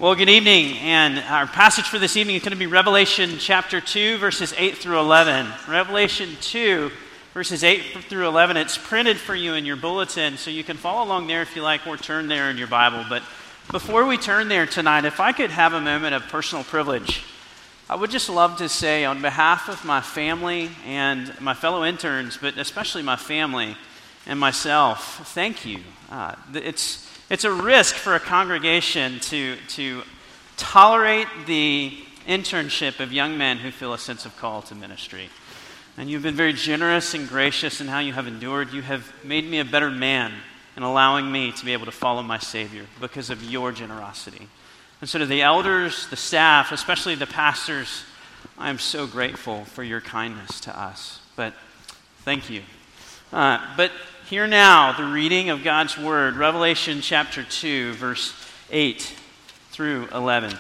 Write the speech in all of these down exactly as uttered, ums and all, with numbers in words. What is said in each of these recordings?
Well, good evening, and our passage for this evening is going to be Revelation chapter two, verses eight through eleven. Revelation two, verses eight through eleven. It's printed for you in your bulletin, so you can follow along there if you like, or turn there in your Bible. But before we turn there tonight, if I could have a moment of personal privilege, I would just love to say on behalf of my family and my fellow interns, but especially my family and myself, thank you. Uh, it's It's a risk for a congregation to, to tolerate the internship of young men who feel a sense of call to ministry. And you've been very generous and gracious in how you have endured. You have made me a better man in allowing me to be able to follow my Savior because of your generosity. And so to the elders, the staff, especially the pastors, I am so grateful for your kindness to us. But thank you. Uh, but Hear now the reading of God's Word, Revelation chapter two, verse eight through eleven.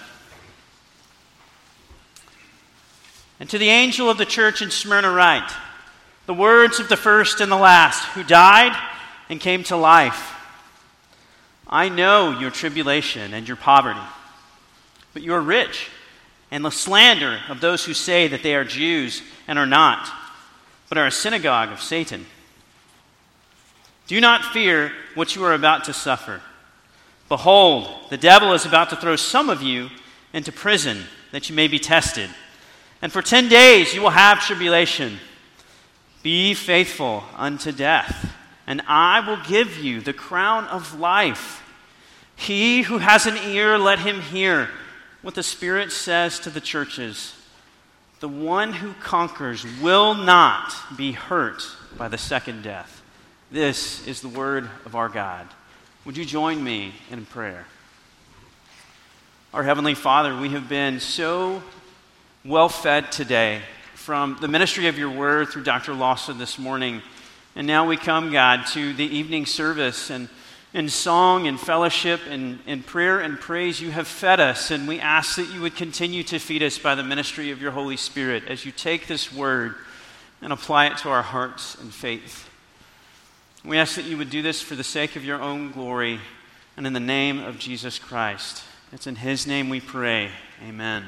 And to the angel of the church in Smyrna write, the words of the first and the last, who died and came to life. I know your tribulation and your poverty, but you are rich, and the slander of those who say that they are Jews and are not, but are a synagogue of Satan. Do not fear what you are about to suffer. Behold, the devil is about to throw some of you into prison, that you may be tested. And for ten days you will have tribulation. Be faithful unto death, and I will give you the crown of life. He who has an ear, let him hear what the Spirit says to the churches. The one who conquers will not be hurt by the second death. This is the word of our God. Would you join me in prayer? Our Heavenly Father, we have been so well fed today from the ministry of your word through Doctor Lawson this morning. And now we come, God, to the evening service, and in song and fellowship and in prayer and praise you have fed us, and we ask that you would continue to feed us by the ministry of your Holy Spirit as you take this word and apply it to our hearts and faith. We ask that you would do this for the sake of your own glory and in the name of Jesus Christ. It's in his name we pray. Amen.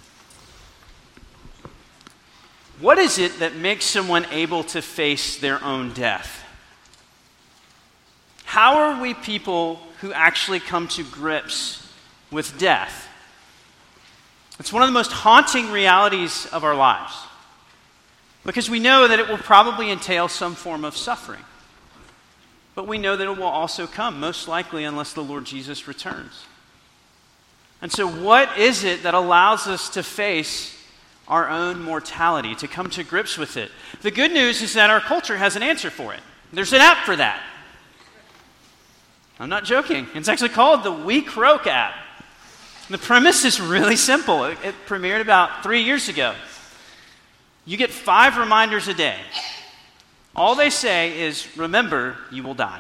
What is it that makes someone able to face their own death? How are we people who actually come to grips with death? It's one of the most haunting realities of our lives because we know that it will probably entail some form of suffering. But we know that it will also come, most likely unless the Lord Jesus returns. And so what is it that allows us to face our own mortality, to come to grips with it? The good news is that our culture has an answer for it. There's an app for that. I'm not joking. It's actually called the We Croak app. The premise is really simple. It, it premiered about three years ago. You get five reminders a day. All they say is, remember, you will die.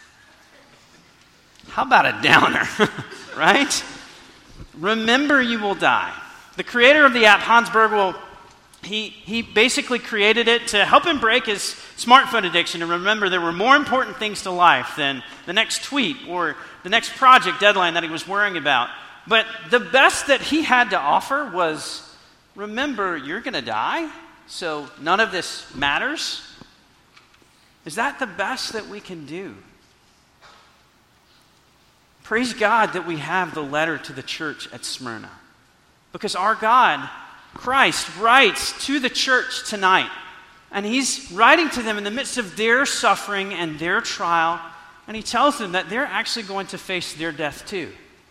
How about a downer, right? Remember, you will die. The creator of the app, Hans Bergwall, he, he basically created it to help him break his smartphone addiction and remember there were more important things to life than the next tweet or the next project deadline that he was worrying about. But the best that he had to offer was, remember, you're going to die, so none of this matters. Is that the best that we can do? Praise God that we have the letter to the church at Smyrna. Because our God, Christ, writes to the church tonight. And he's writing to them in the midst of their suffering and their trial. And he tells them that they're actually going to face their death too.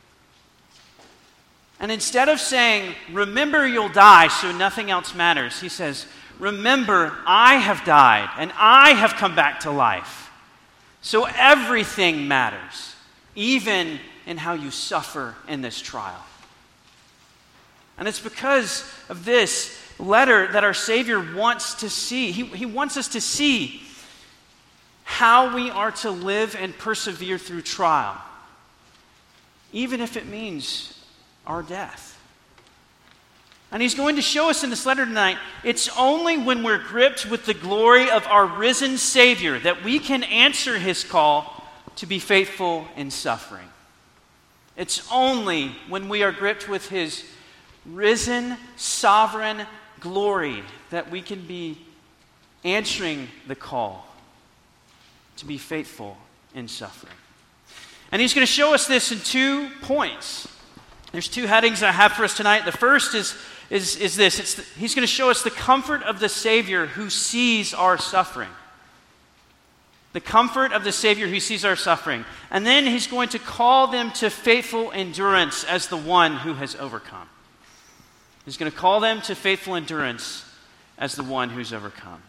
And instead of saying, remember you'll die so nothing else matters, he says, remember, I have died, and I have come back to life. So everything matters, even in how you suffer in this trial. And it's because of this letter that our Savior wants to see. He, he wants us to see how we are to live and persevere through trial, even if it means our death. And he's going to show us in this letter tonight, it's only when we're gripped with the glory of our risen Savior that we can answer his call to be faithful in suffering. It's only when we are gripped with his risen, sovereign glory that we can be answering the call to be faithful in suffering. And he's going to show us this in two points. There's two headings I have for us tonight. The first is, is, is this. It's the, he's going to show us the comfort of the Savior who sees our suffering. The comfort of the Savior who sees our suffering. And then he's going to call them to faithful endurance as the one who has overcome. He's going to call them to faithful endurance as the one who's overcome.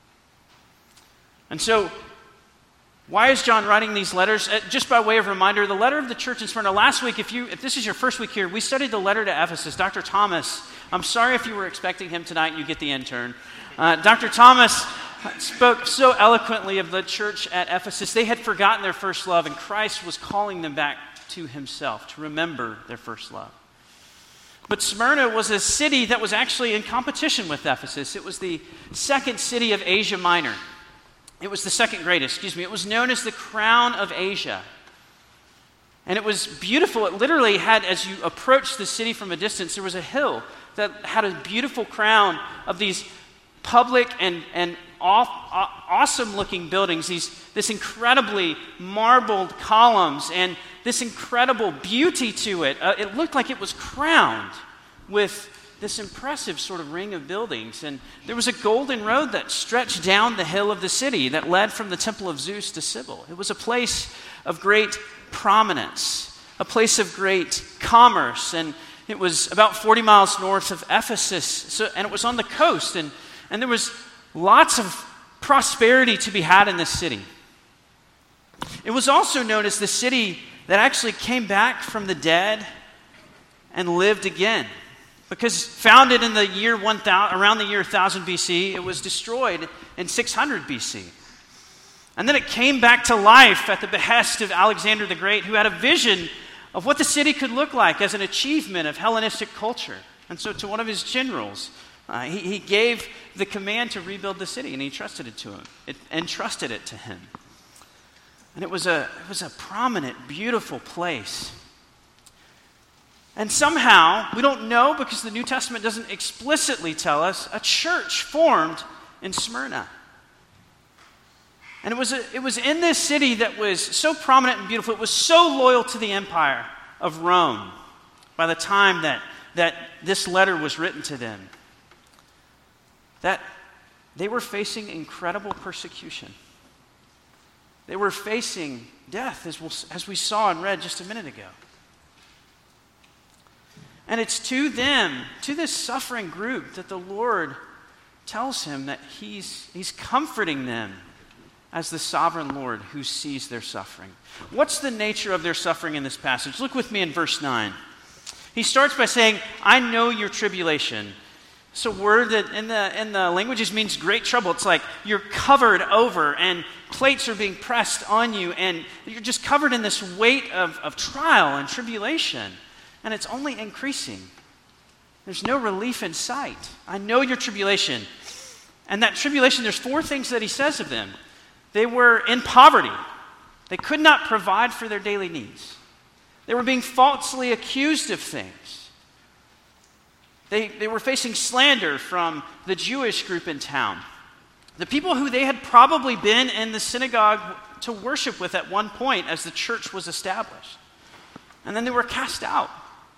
And so, why is John writing these letters? Uh, just by way of reminder, the letter of the church in Smyrna. Last week, if you if this is your first week here, we studied the letter to Ephesus. Doctor Thomas, I'm sorry if you were expecting him tonight and you get the intern. Uh, Doctor Thomas spoke so eloquently of the church at Ephesus. They had forgotten their first love, and Christ was calling them back to himself, to remember their first love. But Smyrna was a city that was actually in competition with Ephesus. It was the second city of Asia Minor. It was the second greatest, excuse me. It was known as the crown of Asia. And it was beautiful. It literally had, as you approached the city from a distance, there was a hill that had a beautiful crown of these public and, and aw- aw- awesome-looking buildings, these, this incredibly marbled columns and this incredible beauty to it. Uh, it looked like it was crowned with this impressive sort of ring of buildings. And there was a golden road that stretched down the hill of the city that led from the temple of Zeus to Cybele. It was a place of great prominence, a place of great commerce. And it was about forty miles north of Ephesus. So, and it was on the coast. And, and there was lots of prosperity to be had in this city. It was also known as the city that actually came back from the dead and lived again. Because founded in the year one thousand, around the year one thousand B C, it was destroyed in six hundred B C. And then it came back to life at the behest of Alexander the Great, who had a vision of what the city could look like as an achievement of Hellenistic culture. And so to one of his generals, uh, he, he gave the command to rebuild the city, and he trusted it to him, it, entrusted it to him. And it was a, it was a prominent, beautiful place. And somehow, we don't know because the New Testament doesn't explicitly tell us, a church formed in Smyrna. And it was, a, it was in this city that was so prominent and beautiful, it was so loyal to the empire of Rome by the time that, that this letter was written to them, that they were facing incredible persecution. They were facing death, as, we'll, as we saw and read just a minute ago. And it's to them, to this suffering group, that the Lord tells him that he's, he's comforting them as the sovereign Lord who sees their suffering. What's the nature of their suffering in this passage? Look with me in verse nine. He starts by saying, I know your tribulation. It's a word that in the, in the languages means great trouble. It's like you're covered over and plates are being pressed on you and you're just covered in this weight of, of trial and tribulation. And it's only increasing. There's no relief in sight. I know your tribulation. And that tribulation, there's four things that he says of them. They were in poverty. They could not provide for their daily needs. They were being falsely accused of things. They, they were facing slander from the Jewish group in town. The people who they had probably been in the synagogue to worship with at one point as the church was established. And then they were cast out.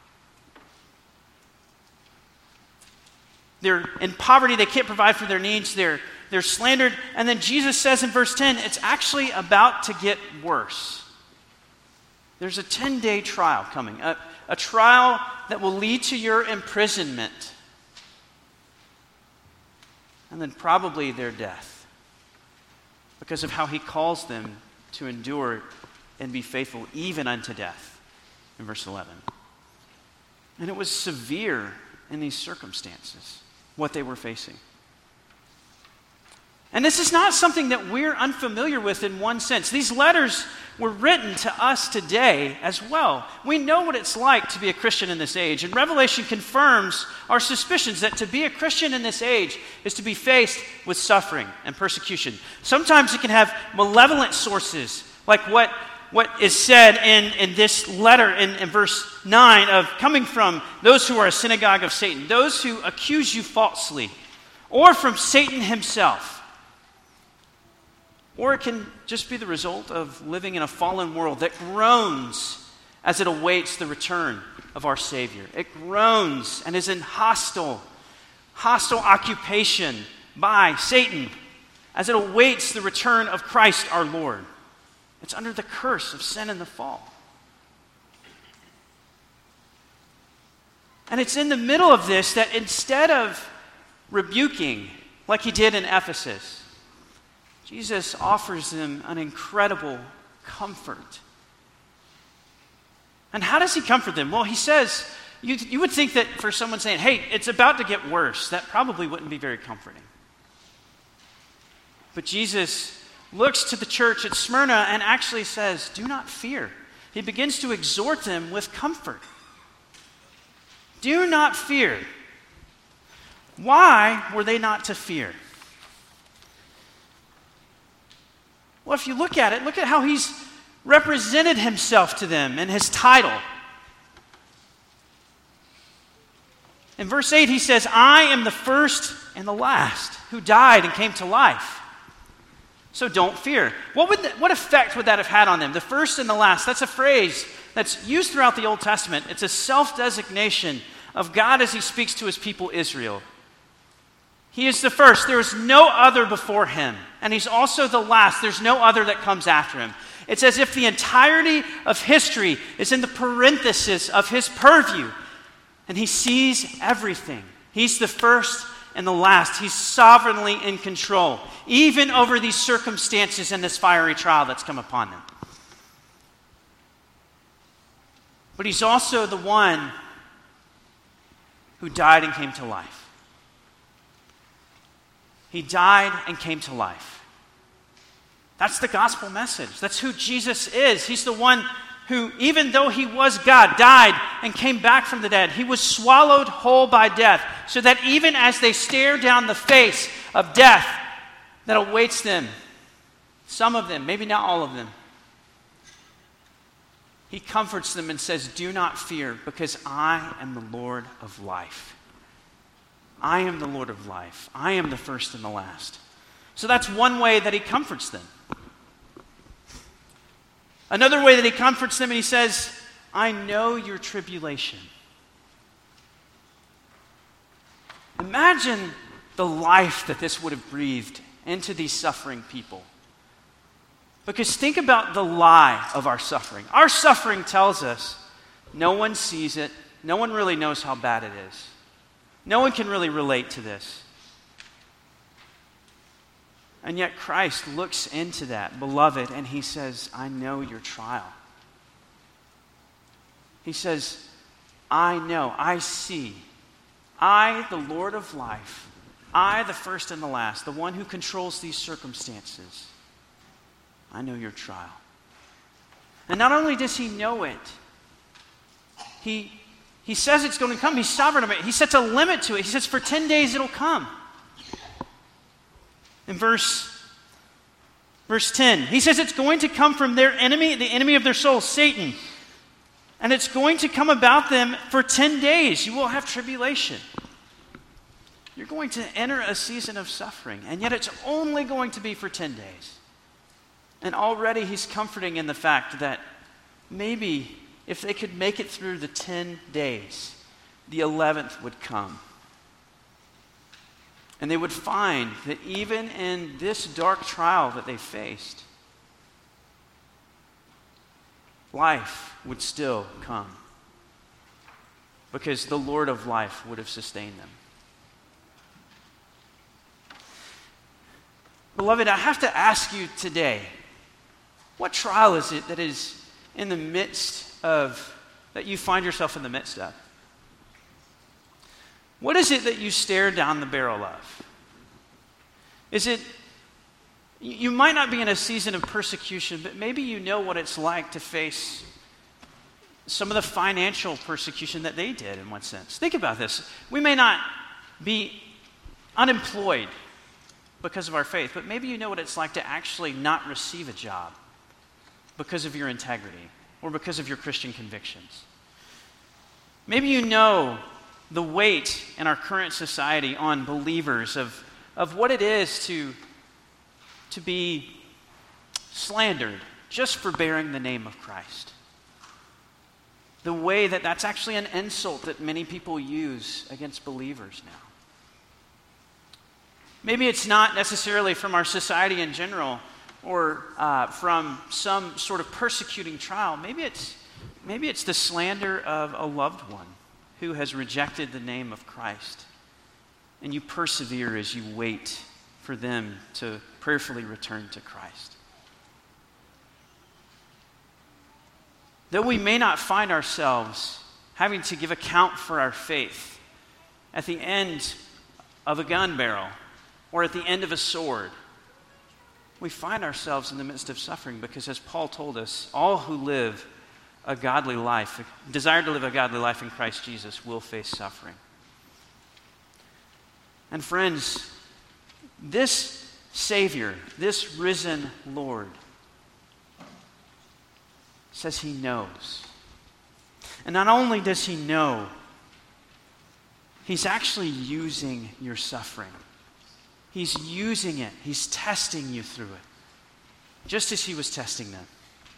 They're in poverty, they can't provide for their needs, they're, they're slandered. And then Jesus says in verse ten, it's actually about to get worse. There's a ten-day trial coming, a, a trial that will lead to your imprisonment. And then probably their death. Because of how he calls them to endure and be faithful even unto death in verse eleven. And it was severe in these circumstances, what they were facing. And this is not something that we're unfamiliar with in one sense. These letters were written to us today as well. We know what it's like to be a Christian in this age. And Revelation confirms our suspicions that to be a Christian in this age is to be faced with suffering and persecution. Sometimes it can have malevolent sources, like what what is said in, in this letter in, in verse nine of coming from those who are a synagogue of Satan, those who accuse you falsely, or from Satan himself. Or it can just be the result of living in a fallen world that groans as it awaits the return of our Savior. It groans and is in hostile, hostile occupation by Satan as it awaits the return of Christ our Lord. It's under the curse of sin and the fall. And it's in the middle of this that instead of rebuking, like he did in Ephesus, Jesus offers them an incredible comfort. And how does he comfort them? Well, he says, you, you would think that for someone saying, hey, it's about to get worse, that probably wouldn't be very comforting. But Jesus looks to the church at Smyrna and actually says, do not fear. He begins to exhort them with comfort. Do not fear. Why were they not to fear? Well, if you look at it, look at how he's represented himself to them in his title. In verse eight, he says, I am the first and the last who died and came to life. So don't fear. What would the, what effect would that have had on them? The first and the last. That's a phrase that's used throughout the Old Testament. It's a self-designation of God as he speaks to his people Israel. He is the first. There is no other before him. And he's also the last. There's no other that comes after him. It's as if the entirety of history is in the parenthesis of his purview. And he sees everything. He's the first and the last. He's sovereignly in control, even over these circumstances and this fiery trial that's come upon them. But he's also the one who died and came to life. He died and came to life. That's the gospel message. That's who Jesus is. He's the one who, even though he was God, died and came back from the dead. He was swallowed whole by death, so that even as they stare down the face of death that awaits them, some of them, maybe not all of them, he comforts them and says, do not fear, because I am the Lord of life. I am the Lord of life. I am the first and the last. So that's one way that he comforts them. Another way that he comforts them, and he says, I know your tribulation. Imagine the life that this would have breathed into these suffering people. Because think about the lie of our suffering. Our suffering tells us no one sees it. No one really knows how bad it is. No one can really relate to this. And yet Christ looks into that, beloved, and he says, I know your trial. He says, I know, I see. I, the Lord of life, I, the first and the last, the one who controls these circumstances, I know your trial. And not only does he know it, he, he says it's going to come. He's sovereign of it. He sets a limit to it. He says, for ten days it'll come. In verse, verse ten, he says it's going to come from their enemy, the enemy of their soul, Satan. And it's going to come about them for ten days. You will have tribulation. You're going to enter a season of suffering, and yet it's only going to be for ten days. And already he's comforting in the fact that maybe if they could make it through the ten days, the eleventh would come. And they would find that even in this dark trial that they faced, life would still come, because the Lord of life would have sustained them. Beloved, I have to ask you today, what trial is it that is in the midst of, that you find yourself in the midst of? What is it that you stare down the barrel of? Is it, you might not be in a season of persecution, but maybe you know what it's like to face some of the financial persecution that they did in one sense. Think about this. We may not be unemployed because of our faith, but maybe you know what it's like to actually not receive a job because of your integrity or because of your Christian convictions. Maybe you know the weight in our current society on believers of, of what it is to, to be slandered just for bearing the name of Christ. The way that that's actually an insult that many people use against believers now. Maybe it's not necessarily from our society in general or uh, from some sort of persecuting trial. Maybe it's, maybe it's the slander of a loved one who has rejected the name of Christ. And you persevere as you wait for them to prayerfully return to Christ. Though we may not find ourselves having to give account for our faith at the end of a gun barrel or at the end of a sword, we find ourselves in the midst of suffering because, as Paul told us, all who live a godly life, desire to live a godly life in Christ Jesus, will face suffering. And friends, this Savior, this risen Lord, says he knows. And not only does he know, he's actually using your suffering. He's using it. He's testing you through it, just as he was testing them.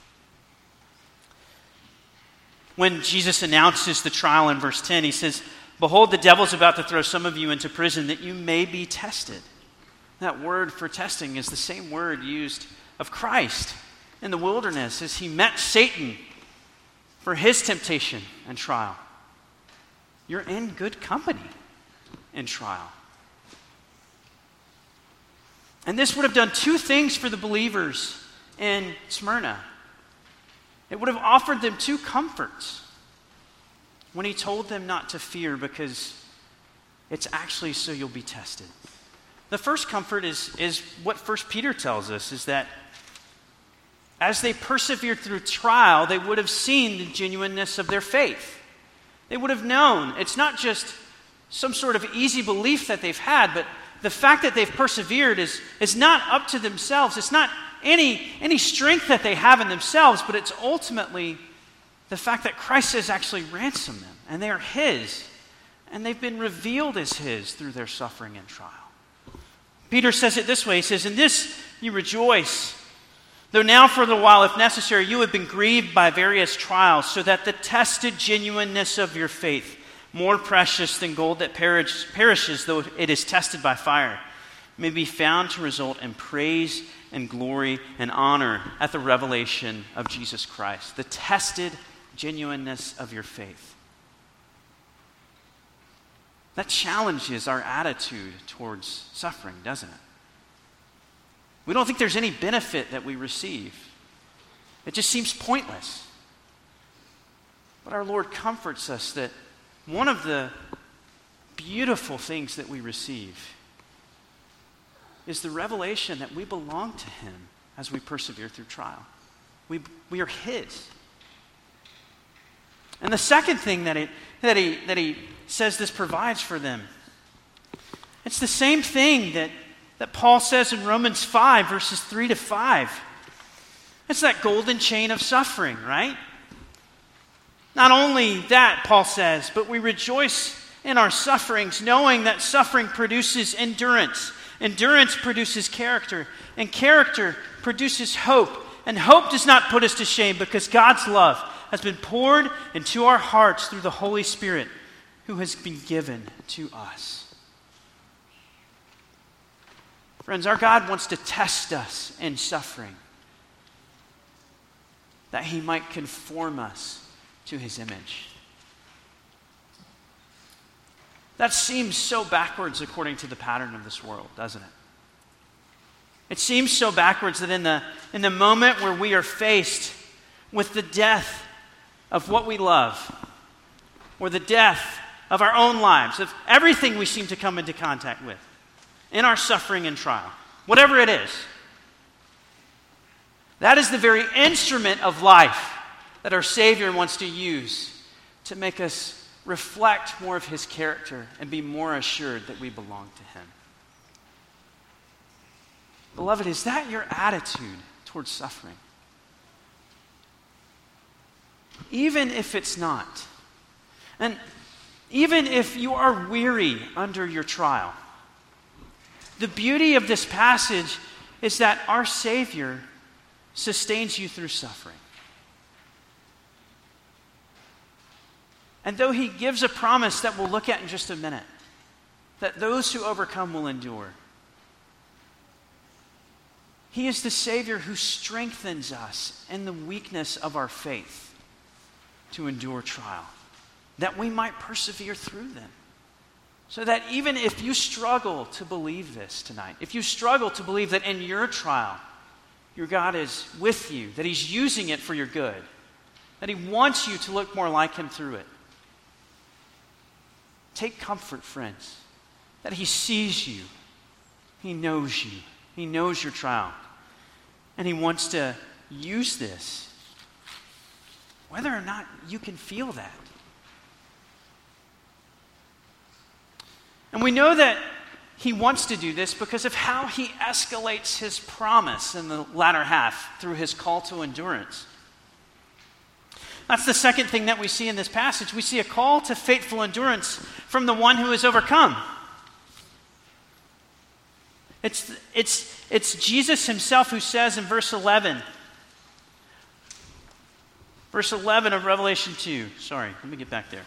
When Jesus announces the trial in verse ten, he says, "Behold, the devil's about to throw some of you into prison that you may be tested." That word for testing is the same word used of Christ in the wilderness as he met Satan for his temptation and trial. You're in good company in trial. And this would have done two things for the believers in Smyrna. It would have offered them two comforts when he told them not to fear, because it's actually so you'll be tested. The first comfort is, is what First Peter tells us, is that as they persevered through trial, they would have seen the genuineness of their faith. They would have known it's not just some sort of easy belief that they've had, but the fact that they've persevered is, is not up to themselves. It's not any, any strength that they have in themselves, but it's ultimately the fact that Christ has actually ransomed them, and they are his, and they've been revealed as his through their suffering and trial. Peter says it this way. He says, "In this you rejoice, though now for a little while, if necessary, you have been grieved by various trials, so that the tested genuineness of your faith, more precious than gold that perish, perishes though it is tested by fire, may be found to result in praise and glory and honor at the revelation of Jesus Christ." The tested genuineness of your faith. That challenges our attitude towards suffering, doesn't it? We don't think there's any benefit that we receive. It just seems pointless. But our Lord comforts us that one of the beautiful things that we receive is the revelation that we belong to him as we persevere through trial. We, we are his. And the second thing that, it, that, he, that he says this provides for them, it's the same thing that, that Paul says in Romans five, verses three to five. It's that golden chain of suffering, right? Not only that, Paul says, but we rejoice in our sufferings, knowing that suffering produces endurance. Endurance produces character, and character produces hope. And hope does not put us to shame, because God's love has been poured into our hearts through the Holy Spirit who has been given to us. Friends, our God wants to test us in suffering, that he might conform us to his image. That seems so backwards according to the pattern of this world, doesn't it? It seems so backwards that in the, in the moment where we are faced with the death of what we love, or the death of our own lives, of everything we seem to come into contact with, in our suffering and trial, whatever it is, that is the very instrument of life that our Savior wants to use to make us reflect more of his character and be more assured that we belong to him. Beloved, is that your attitude towards suffering? even if it's not. And even if you are weary under your trial, the beauty of this passage is that our Savior sustains you through suffering. And though he gives a promise that we'll look at in just a minute, that those who overcome will endure, he is the Savior who strengthens us in the weakness of our faith to endure trial, that we might persevere through them. So that even if you struggle to believe this tonight, if you struggle to believe that in your trial, your God is with you, that he's using it for your good, that he wants you to look more like him through it, take comfort, friends, that he sees you, he knows you, he knows your trial, and he wants to use this, whether or not you can feel that. And we know that he wants to do this because of how he escalates his promise in the latter half through his call to endurance. That's the second thing that we see in this passage. We see a call to faithful endurance from the one who has overcome. It's, it's, it's Jesus himself who says in verse eleven, verse eleven of Revelation two. Sorry, let me get back there.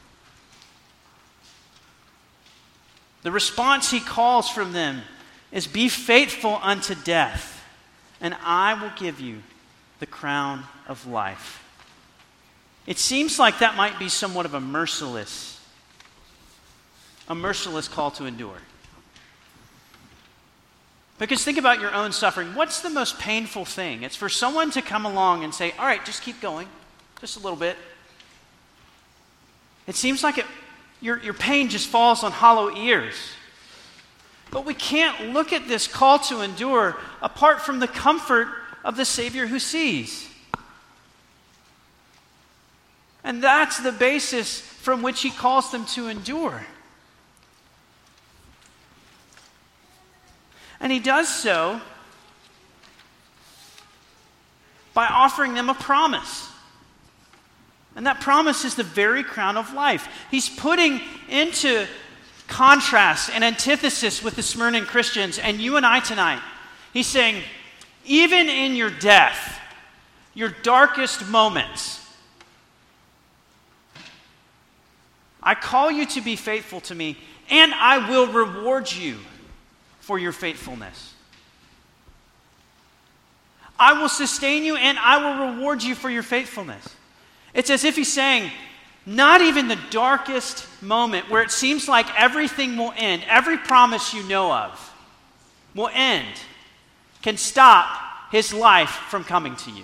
The response he calls from them is, "Be faithful unto death, and I will give you the crown of life." It seems like that might be somewhat of a merciless, a merciless call to endure. Because think about your own suffering. What's the most painful thing? It's for someone to come along and say, "All right, just keep going, just a little bit." It seems like it, your, your pain just falls on hollow ears. But we can't look at this call to endure apart from the comfort of the Savior who sees. And that's the basis from which he calls them to endure. And he does so by offering them a promise. And that promise is the very crown of life. He's putting into contrast and antithesis with the Smyrna Christians and you and I tonight. He's saying, even in your death, your darkest moments, I call you to be faithful to me, and I will reward you for your faithfulness. I will sustain you, and I will reward you for your faithfulness. It's as if he's saying, not even the darkest moment where it seems like everything will end, every promise you know of will end, can stop his life from coming to you.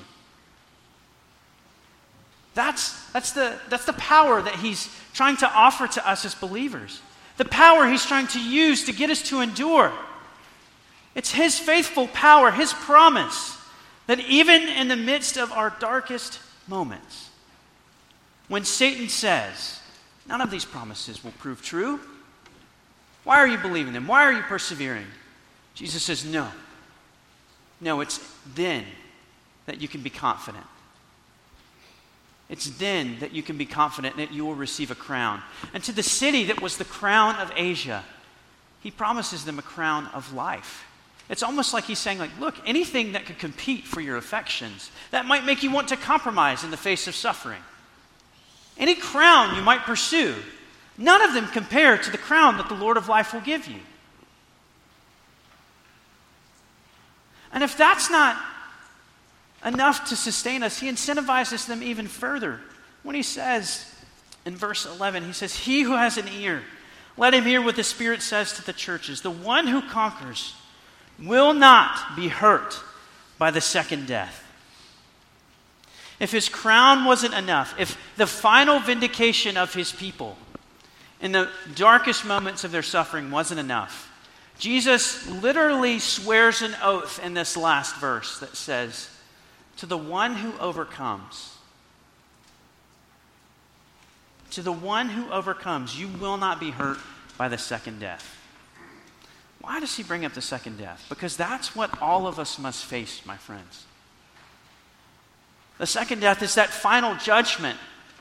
That's, that's, the, that's the power that he's trying to offer to us as believers. The power he's trying to use to get us to endure. It's his faithful power, his promise, that even in the midst of our darkest moments, when Satan says, none of these promises will prove true, why are you believing them? Why are you persevering? Jesus says, no. No, it's then that you can be confident. It's then that you can be confident that you will receive a crown. And to the city that was the crown of Asia, he promises them a crown of life. It's almost like he's saying, like, look, anything that could compete for your affections, that might make you want to compromise in the face of suffering. Any crown you might pursue, none of them compare to the crown that the Lord of life will give you. And if that's not enough to sustain us, he incentivizes them even further when he says in verse eleven, he says, "He who has an ear, let him hear what the Spirit says to the churches. The one who conquers will not be hurt by the second death." If his crown wasn't enough, if the final vindication of his people in the darkest moments of their suffering wasn't enough, Jesus literally swears an oath in this last verse that says, "To the one who overcomes, to the one who overcomes, you will not be hurt by the second death." Why does he bring up the second death? Because that's what all of us must face, my friends. The second death is that final judgment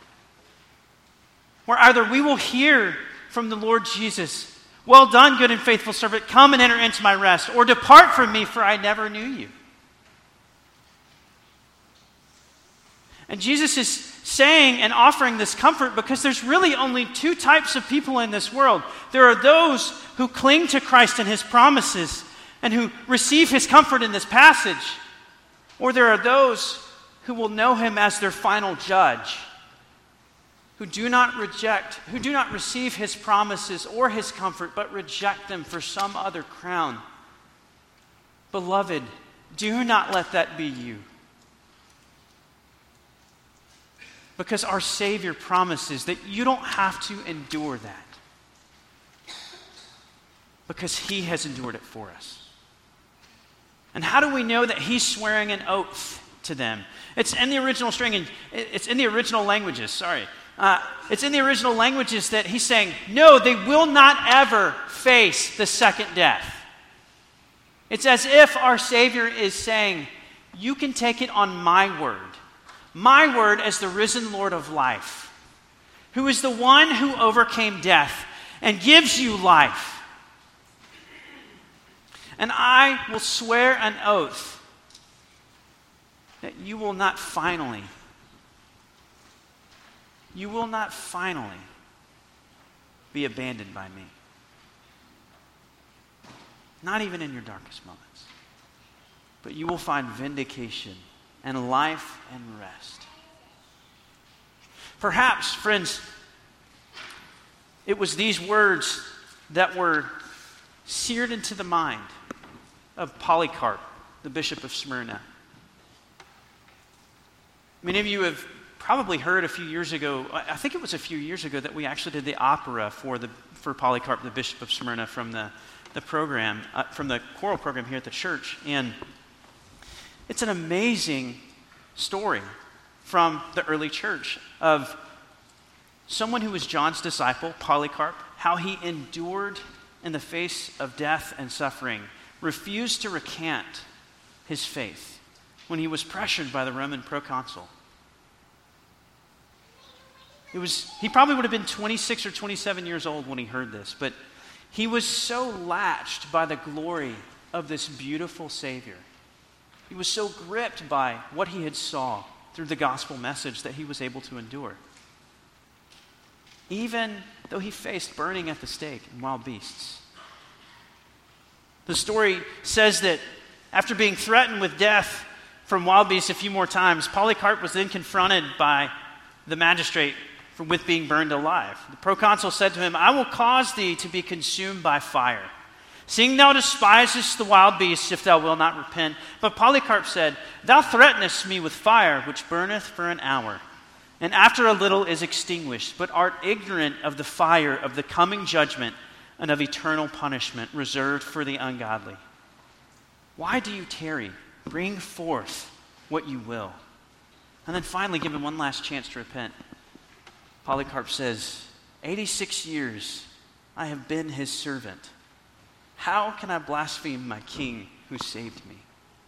where either we will hear from the Lord Jesus, "Well done, good and faithful servant, come and enter into my rest," or "Depart from me, for I never knew you." And Jesus is saying and offering this comfort because there's really only two types of people in this world. There are those who cling to Christ and his promises and who receive his comfort in this passage, or there are those who will know him as their final judge, who do not reject, who do not receive his promises or his comfort, but reject them for some other crown. Beloved, do not let that be you. Because our Savior promises that you don't have to endure that. Because he has endured it for us. And how do we know that he's swearing an oath to them? It's in the original string, and it's in the original languages, sorry. Uh, it's in the original languages that he's saying, no, they will not ever face the second death. It's as if our Savior is saying, you can take it on my word. My word as the risen Lord of life, who is the one who overcame death and gives you life. And I will swear an oath that you will not finally, you will not finally be abandoned by me. Not even in your darkest moments. But you will find vindication and life and rest. Perhaps, friends, it was these words that were seared into the mind of Polycarp, the bishop of Smyrna. Many of you have probably heard a few years ago, I think it was a few years ago, that we actually did the opera for the for Polycarp, the bishop of Smyrna, from the, the program, uh, from the choral program here at the church. And it's an amazing story from the early church of someone who was John's disciple, Polycarp, how he endured in the face of death and suffering, refused to recant his faith when he was pressured by the Roman proconsul. It was, he probably would have been twenty-six or twenty-seven years old when he heard this, but he was so latched by the glory of this beautiful Savior. He was so gripped by what he had saw through the gospel message that he was able to endure. Even though he faced burning at the stake and wild beasts. The story says that after being threatened with death from wild beasts a few more times, Polycarp was then confronted by the magistrate for, with being burned alive. The proconsul said to him, "I will cause thee to be consumed by fire, seeing thou despisest the wild beasts, if thou wilt not repent." But Polycarp said, "Thou threatenest me with fire, which burneth for an hour, and after a little is extinguished, but art ignorant of the fire of the coming judgment and of eternal punishment reserved for the ungodly. Why do you tarry? Bring forth what you will." And then finally give him one last chance to repent. Polycarp says, eighty-six years I have been his servant. How can I blaspheme my king who saved me?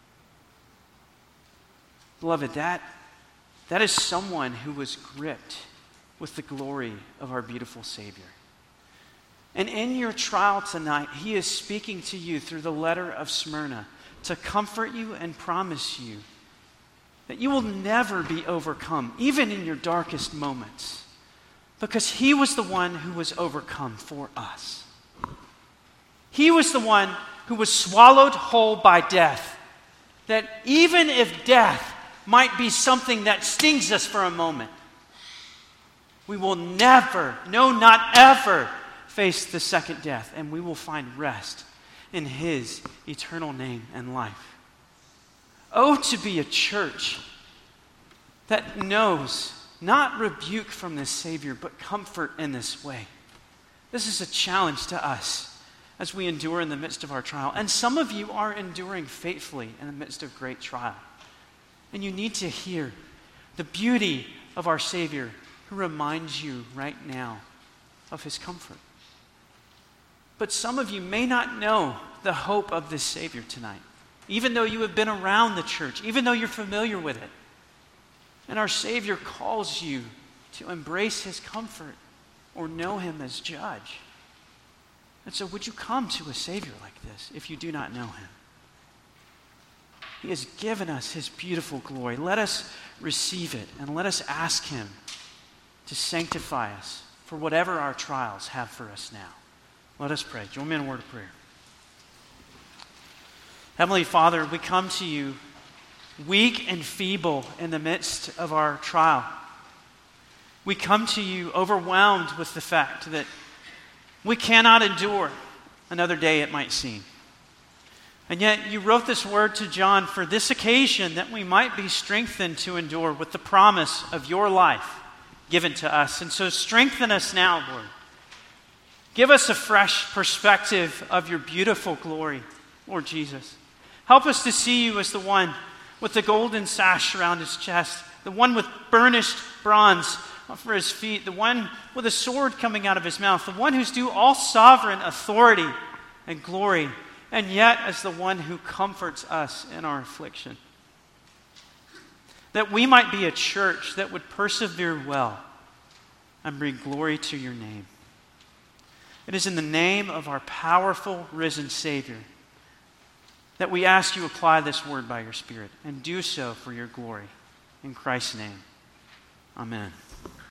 Beloved, that, that is someone who was gripped with the glory of our beautiful Savior. And in your trial tonight, he is speaking to you through the letter of Smyrna to comfort you and promise you that you will never be overcome, even in your darkest moments, because he was the one who was overcome for us. He was the one who was swallowed whole by death, that even if death might be something that stings us for a moment, we will never, no, not ever, face the second death, and we will find rest in his eternal name and life. Oh, to be a church that knows not rebuke from this Savior, but comfort in this way. This is a challenge to us as we endure in the midst of our trial. And some of you are enduring faithfully in the midst of great trial. And you need to hear the beauty of our Savior who reminds you right now of his comfort. But some of you may not know the hope of this Savior tonight, even though you have been around the church, even though you're familiar with it. And our Savior calls you to embrace his comfort or know him as judge. And so would you come to a Savior like this if you do not know him? He has given us his beautiful glory. Let us receive it and let us ask him to sanctify us for whatever our trials have for us now. Let us pray. Join me in a word of prayer. Heavenly Father, we come to you weak and feeble in the midst of our trial. We come to you overwhelmed with the fact that we cannot endure another day, it might seem. And yet you wrote this word to John for this occasion, that we might be strengthened to endure with the promise of your life given to us. And so strengthen us now, Lord. Give us a fresh perspective of your beautiful glory, Lord Jesus. Help us to see you as the one with the golden sash around his chest, the one with burnished bronze for his feet, the one with a sword coming out of his mouth, the one who's due all sovereign authority and glory, and yet as the one who comforts us in our affliction. That we might be a church that would persevere well and bring glory to your name. It is in the name of our powerful, risen Savior that we ask you apply this word by your Spirit, and do so for your glory. In Christ's name, amen.